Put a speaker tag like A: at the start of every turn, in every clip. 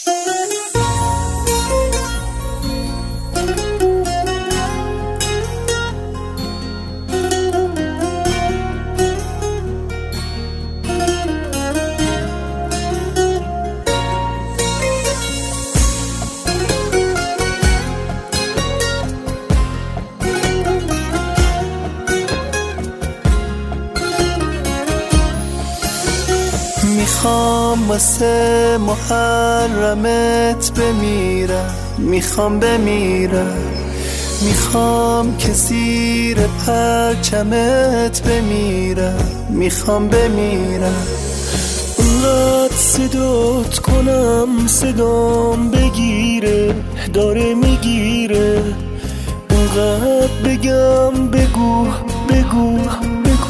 A: میخوام واسه محرمت بمیرم، میخوام بمیرم، میخوام که زیر پرچمت بمیرم، میخوام بمیرم. اونقدر صدات کنم صدام بگیره، داره میگیره، اونقدر بگم بگو بگو بگو.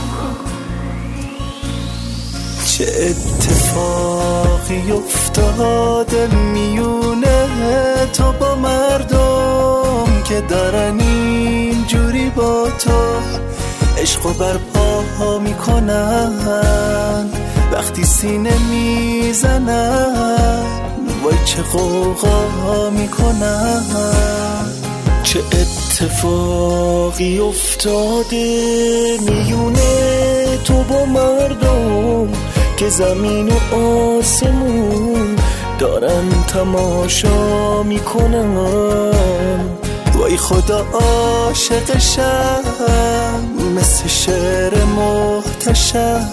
A: چه اتفاقی افتاده میونه تو با مردم که دارن اینجوری با تو عشقو برپا میکنن، وقتی سینه میزنن وای چه غوغا میکنن. چه اتفاقی افتاده میونه تو با مردم که زمین و آسمون دارن تماشا میکنن. وای خدا عاشقشم مثل شعر محتشم.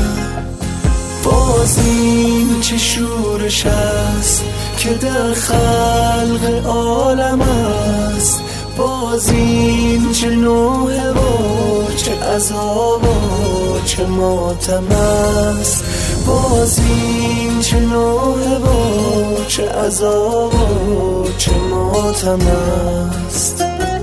A: باز این چه شورش است که در خلق عالم است، باز این چه نوحه و چه عذاب و چه ماتم است، باز این چه نوحه و چه عذاب و چه ماتم است.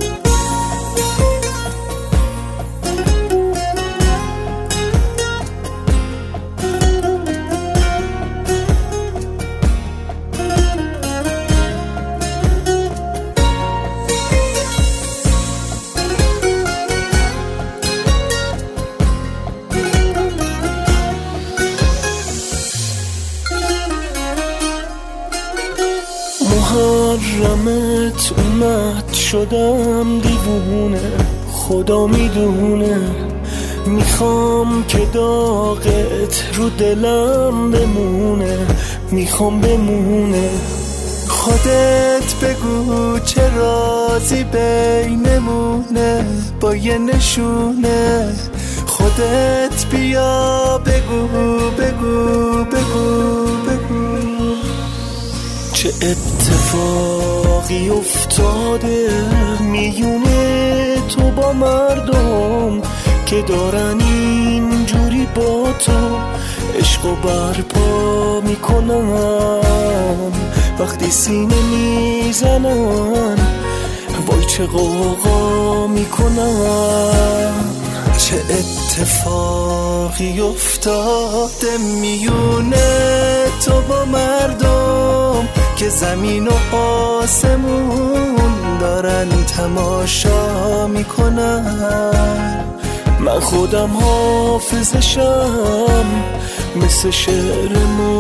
A: محرمت اومد شدم دیوونه، خدا میدونه. میخوام که داغت رو دلم بمونه، میخوام بمونه. خودت بگو چه رازی بینمونه با یه نشونه، خودت بیا بگو بگو بگو بگو. چه اتفاقی افتاده میونه تو با مردم که دارن اینجوری با تو عشقو برپا میکنن، وقتی سینه میزنن وای چه غوغا میکنن. چه اتفاقی افتاده میونه تو با مردم که زمین و آسمون دارن تماشا میکنن. من خودم حافظشم مثل شعر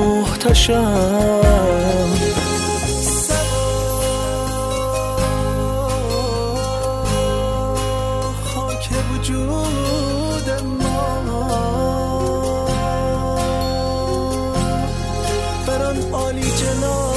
A: محتشم. خاک وجود ما بران عالی جناب